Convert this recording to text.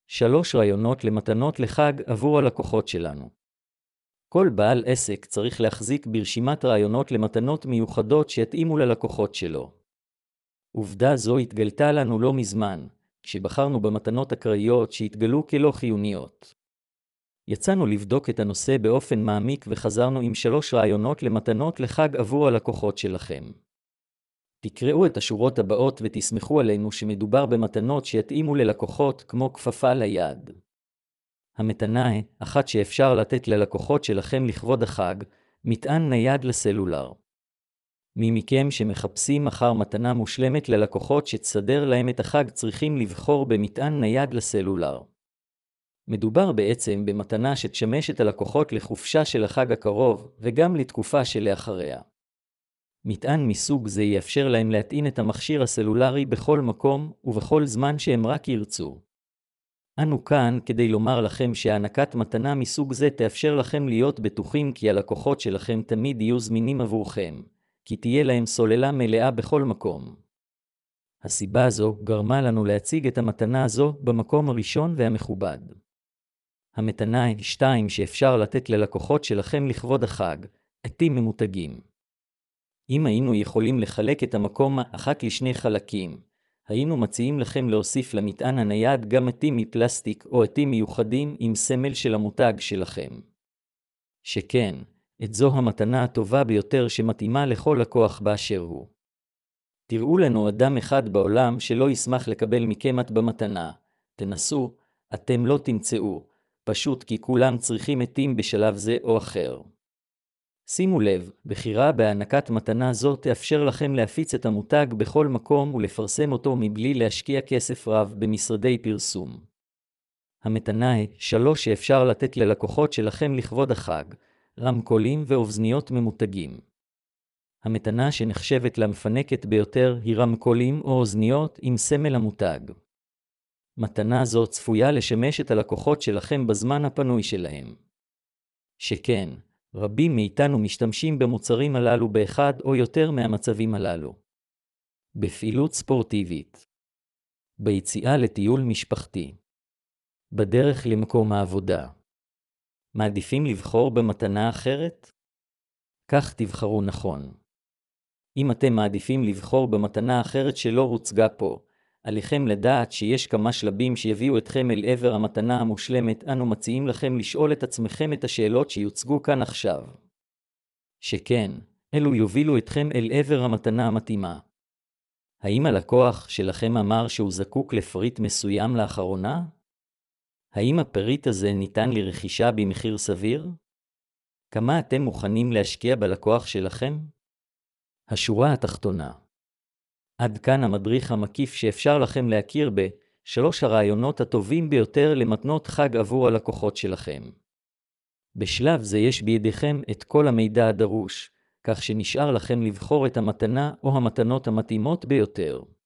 3 רעיונות למתנות לחג עבור הלקוחות שלנו. כל בעל עסק צריך להחזיק ברשימת רעיונות למתנות מיוחדות שיתאימו ללקוחות שלו. עובדה זו התגלתה לנו לא מזמן, כשבחרנו במתנות אקראיות שהתגלו כלא חיוניות. יצאנו לבדוק את הנושא באופן מעמיק וחזרנו עם 3 רעיונות למתנות לחג עבור הלקוחות שלכם. תקראו את השורות הבאות ותסמכו עלינו שמדובר במתנות שיתאימו ללקוחות כמו כפפה ליד. המתנה אחת שאפשר לתת ללקוחות שלכם לכבוד החג, מטען נייד לסלולר. מי מכם שמחפשים אחר מתנה מושלמת ללקוחות שתסדר להם את החג צריכים לבחור במטען נייד לסלולר. מדובר בעצם במתנה שתשמש את הלקוחות לחופשה של החג הקרוב וגם לתקופה שלאחריה. מטען מסוג זה יאפשר להם להטעין את המכשיר הסלולרי בכל מקום ובכל זמן שהם רק ירצו. אנו כאן כדי לומר לכם שהענקת מתנה מסוג זה תאפשר לכם להיות בטוחים כי הלקוחות שלכם תמיד יהיו זמינים עבורכם, כי תהיה להם סוללה מלאה בכל מקום. הסיבה הזו גרמה לנו להציג את המתנה הזו במקום הראשון והמכובד. המתנה 2 שאפשר לתת ללקוחות שלכם לכבוד החג, עטים ממותגים. אם היינו יכולים לחלק את המקום אחת לשני חלקים, היינו מציעים לכם להוסיף למטען הנייד גם עטים מפלסטיק או עטים מיוחדים עם סמל של המותג שלכם. שכן, את זו המתנה הטובה ביותר שמתאימה לכל לקוח באשר הוא. תראו לנו אדם אחד בעולם שלא ישמח לקבל מכם את במתנה. תנסו, אתם לא תמצאו, פשוט כי כולם צריכים עטים בשלב זה או אחר. שימו לב, בחירה בהענקת מתנה זו תאפשר לכם להפיץ את המותג בכל מקום ולפרסם אותו מבלי להשקיע כסף רב במשרדי פרסום. המתנה 3 שאפשר לתת ללקוחות שלכם לכבוד החג, רמקולים ואוזניות ממותגים. המתנה שנחשבת למפנקת ביותר היא רמקולים או אוזניות עם סמל המותג. מתנה זו צפויה לשמש את הלקוחות שלכם בזמן הפנוי שלהם. שכן, רבים מאיתנו משתמשים במוצרים הללו באחד או יותר מהמצבים הללו. בפעילות ספורטיבית. ביציאה לטיול משפחתי. בדרך למקום העבודה. מעדיפים לבחור במתנה אחרת? כך תבחרו נכון. אם אתם מעדיפים לבחור במתנה אחרת שלא הוצגה פה, עליכם לדעת שיש כמה שלבים שיביאו אתכם אל עבר המתנה המושלמת. אנו מציעים לכם לשאול את עצמכם את השאלות שיוצגו כאן עכשיו. שכן, אלו יובילו אתכם אל עבר המתנה המתאימה. האם הלקוח שלכם אמר שהוא זקוק לפריט מסוים לאחרונה? האם הפריט הזה ניתן לרכישה במחיר סביר? כמה אתם מוכנים להשקיע בלקוח שלכם? השורה התחתונה. עד כאן המדריך המקיף שאפשר לכם להכיר ב3 הרעיונות הטובים ביותר למתנות חג עבור הלקוחות שלכם. בשלב זה יש בידיכם את כל המידע הדרוש, כך שנשאר לכם לבחור את המתנה או המתנות המתאימות ביותר.